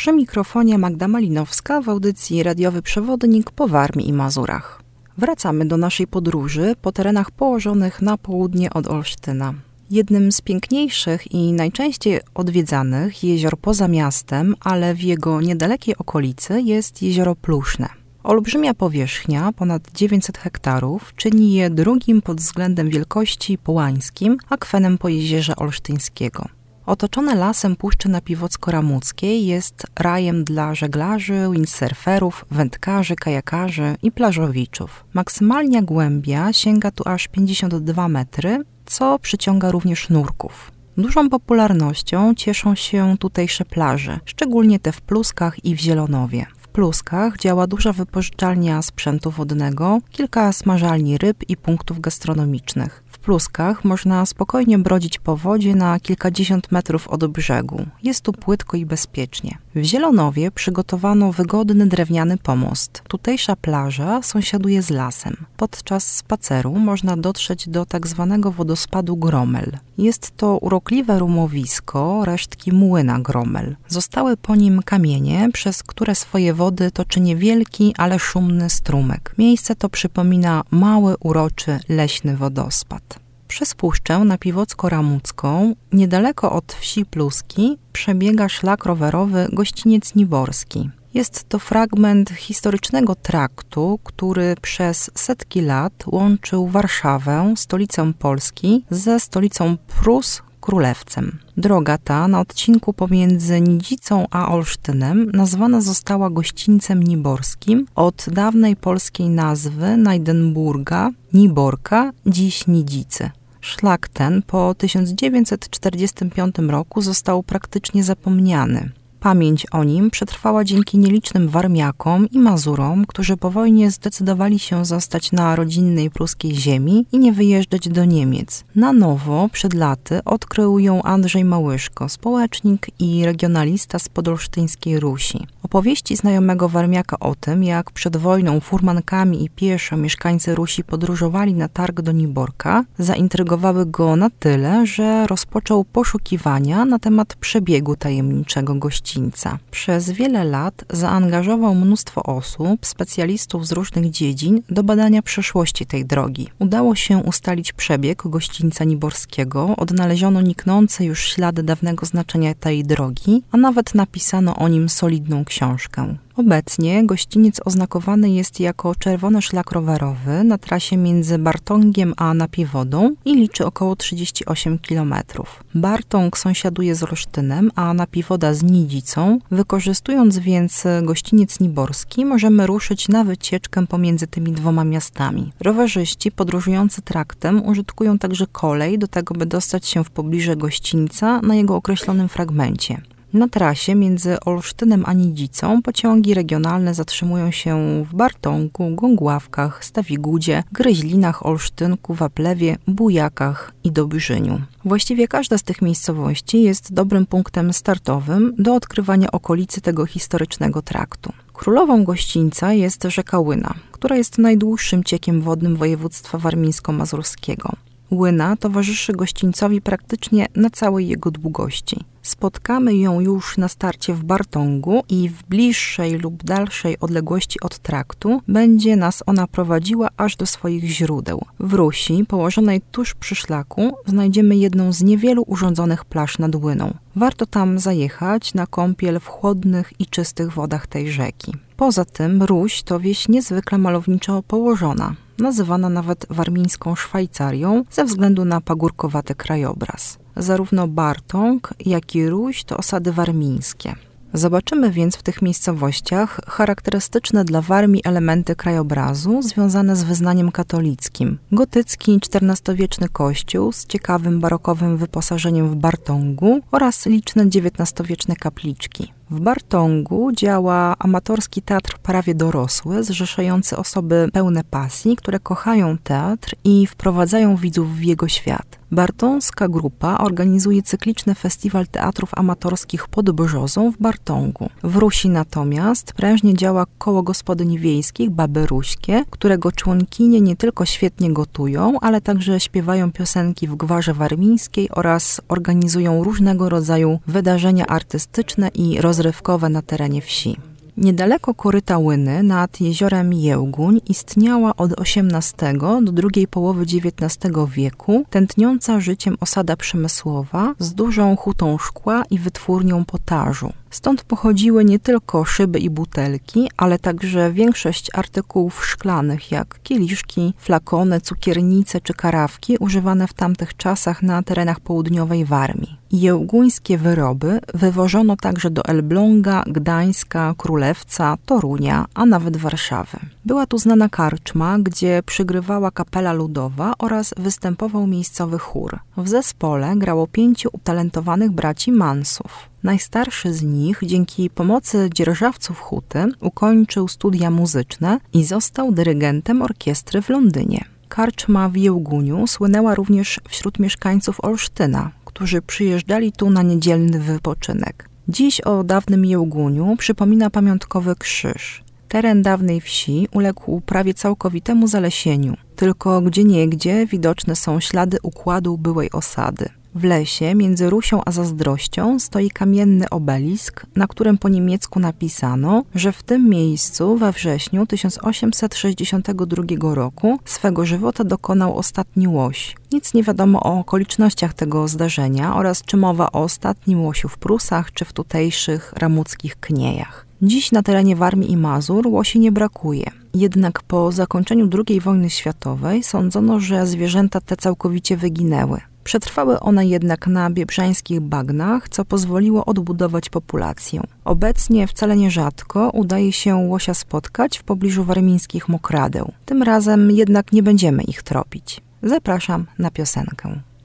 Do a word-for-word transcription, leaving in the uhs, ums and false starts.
Przy mikrofonie Magda Malinowska w audycji Radiowy Przewodnik po Warmii i Mazurach. Wracamy do naszej podróży po terenach położonych na południe od Olsztyna. Jednym z piękniejszych i najczęściej odwiedzanych jezior poza miastem, ale w jego niedalekiej okolicy jest jezioro Pluszne. Olbrzymia powierzchnia, ponad dziewięćset hektarów, czyni je drugim pod względem wielkości połańskim akwenem Pojezierza Olsztyńskiego. Otoczone lasem Puszczy Napiwocko-Ramuckiej jest rajem dla żeglarzy, windsurferów, wędkarzy, kajakarzy i plażowiczów. Maksymalna głębia sięga tu aż pięćdziesiąt dwa metry, co przyciąga również nurków. Dużą popularnością cieszą się tutejsze plaże, szczególnie te w Pluskach i w Zielonowie. W Pluskach działa duża wypożyczalnia sprzętu wodnego, kilka smażalni ryb i punktów gastronomicznych. W Pluskach można spokojnie brodzić po wodzie na kilkadziesiąt metrów od brzegu. Jest tu płytko i bezpiecznie. W Zielonowie przygotowano wygodny drewniany pomost. Tutejsza plaża sąsiaduje z lasem. Podczas spaceru można dotrzeć do tak zwanego wodospadu Gromel. Jest to urokliwe rumowisko, resztki młyna Gromel. Zostały po nim kamienie, przez które swoje wody toczy niewielki, ale szumny strumyk. Miejsce to przypomina mały, uroczy, leśny wodospad. Przez Puszczę Napiwocko-Ramucką, niedaleko od wsi Pluski, przebiega szlak rowerowy Gościniec Niborski. Jest to fragment historycznego traktu, który przez setki lat łączył Warszawę, stolicę Polski, ze stolicą Prus, Królewcem. Droga ta na odcinku pomiędzy Nidzicą a Olsztynem nazwana została Gościńcem Niborskim od dawnej polskiej nazwy Najdenburga, Niborka, dziś Nidzicy. Szlak ten po tysiąc dziewięćset czterdziestym piątym roku został praktycznie zapomniany. Pamięć o nim przetrwała dzięki nielicznym Warmiakom i Mazurom, którzy po wojnie zdecydowali się zostać na rodzinnej pruskiej ziemi i nie wyjeżdżać do Niemiec. Na nowo przed laty odkrył ją Andrzej Małyszko, społecznik i regionalista z podolsztyńskiej Rusi. Opowieści znajomego Warmiaka o tym, jak przed wojną furmankami i pieszo mieszkańcy Rusi podróżowali na targ do Niborka, zaintrygowały go na tyle, że rozpoczął poszukiwania na temat przebiegu tajemniczego gościńca. Przez wiele lat zaangażował mnóstwo osób, specjalistów z różnych dziedzin do badania przeszłości tej drogi. Udało się ustalić przebieg Gościńca Niborskiego, odnaleziono niknące już ślady dawnego znaczenia tej drogi, a nawet napisano o nim solidną książkę. Obecnie gościniec oznakowany jest jako czerwony szlak rowerowy na trasie między Bartągiem a Napiwodą i liczy około trzydzieści osiem kilometrów. Bartąg sąsiaduje z Olsztynem, a Napiwoda z Nidzicą. Wykorzystując więc gościniec niborski, możemy ruszyć na wycieczkę pomiędzy tymi dwoma miastami. Rowerzyści podróżujący traktem użytkują także kolej do tego, by dostać się w pobliże gościńca na jego określonym fragmencie. Na trasie między Olsztynem a Nidzicą pociągi regionalne zatrzymują się w Bartągu, Gągławkach, Stawigudzie, Gryźlinach, Olsztynku, Waplewie, Bujakach i Dobrzyniu. Właściwie każda z tych miejscowości jest dobrym punktem startowym do odkrywania okolicy tego historycznego traktu. Królową gościńca jest rzeka Łyna, która jest najdłuższym ciekiem wodnym województwa warmińsko-mazurskiego. Łyna towarzyszy gościńcowi praktycznie na całej jego długości. Spotkamy ją już na starcie w Bartągu i w bliższej lub dalszej odległości od traktu będzie nas ona prowadziła aż do swoich źródeł. W Rusi, położonej tuż przy szlaku, znajdziemy jedną z niewielu urządzonych plaż nad Łyną. Warto tam zajechać na kąpiel w chłodnych i czystych wodach tej rzeki. Poza tym Ruś to wieś niezwykle malowniczo położona, nazywana nawet warmińską Szwajcarią ze względu na pagórkowaty krajobraz. Zarówno Bartąg, jak i Ruś to osady warmińskie. Zobaczymy więc w tych miejscowościach charakterystyczne dla Warmii elementy krajobrazu związane z wyznaniem katolickim. Gotycki czternastowieczny kościół z ciekawym barokowym wyposażeniem w Bartągu oraz liczne dziewiętnastowieczne kapliczki. W Bartągu działa amatorski teatr prawie dorosły, zrzeszający osoby pełne pasji, które kochają teatr i wprowadzają widzów w jego świat. Bartąska grupa organizuje cykliczny festiwal teatrów amatorskich pod Brzozą w Bartągu. W Rusi natomiast prężnie działa koło gospodyń wiejskich Baby Ruśkie, którego członkinie nie tylko świetnie gotują, ale także śpiewają piosenki w gwarze warmińskiej oraz organizują różnego rodzaju wydarzenia artystyczne i rozrywkowe. rozrywkowe na terenie wsi. Niedaleko koryta Łyny nad jeziorem Jełguń istniała od osiemnastego do drugiej połowy dziewiętnastego wieku tętniąca życiem osada przemysłowa z dużą hutą szkła i wytwórnią potażu. Stąd pochodziły nie tylko szyby i butelki, ale także większość artykułów szklanych jak kieliszki, flakony, cukiernice czy karawki używane w tamtych czasach na terenach południowej Warmii. Jełguńskie wyroby wywożono także do Elbląga, Gdańska, Królewca, Torunia, a nawet Warszawy. Była tu znana karczma, gdzie przygrywała kapela ludowa oraz występował miejscowy chór. W zespole grało pięciu utalentowanych braci Mansów. Najstarszy z nich, dzięki pomocy dzierżawców huty, ukończył studia muzyczne i został dyrygentem orkiestry w Londynie. Karczma w Jełguniu słynęła również wśród mieszkańców Olsztyna, którzy przyjeżdżali tu na niedzielny wypoczynek. Dziś o dawnym Jełguniu przypomina pamiątkowy krzyż. Teren dawnej wsi uległ prawie całkowitemu zalesieniu, tylko gdzieniegdzie widoczne są ślady układu byłej osady. W lesie między Rusią a Zazdrością stoi kamienny obelisk, na którym po niemiecku napisano, że w tym miejscu we wrześniu tysiąc osiemset sześćdziesiątego drugiego roku swego żywota dokonał ostatni łoś. Nic nie wiadomo o okolicznościach tego zdarzenia oraz czy mowa o ostatnim łosiu w Prusach czy w tutejszych ramuckich kniejach. Dziś na terenie Warmii i Mazur łosi nie brakuje. Jednak po zakończeniu drugiej wojny światowej sądzono, że zwierzęta te całkowicie wyginęły. Przetrwały one jednak na biebrzańskich bagnach, co pozwoliło odbudować populację. Obecnie wcale nierzadko udaje się łosia spotkać w pobliżu warmińskich mokradeł. Tym razem jednak nie będziemy ich tropić. Zapraszam na piosenkę.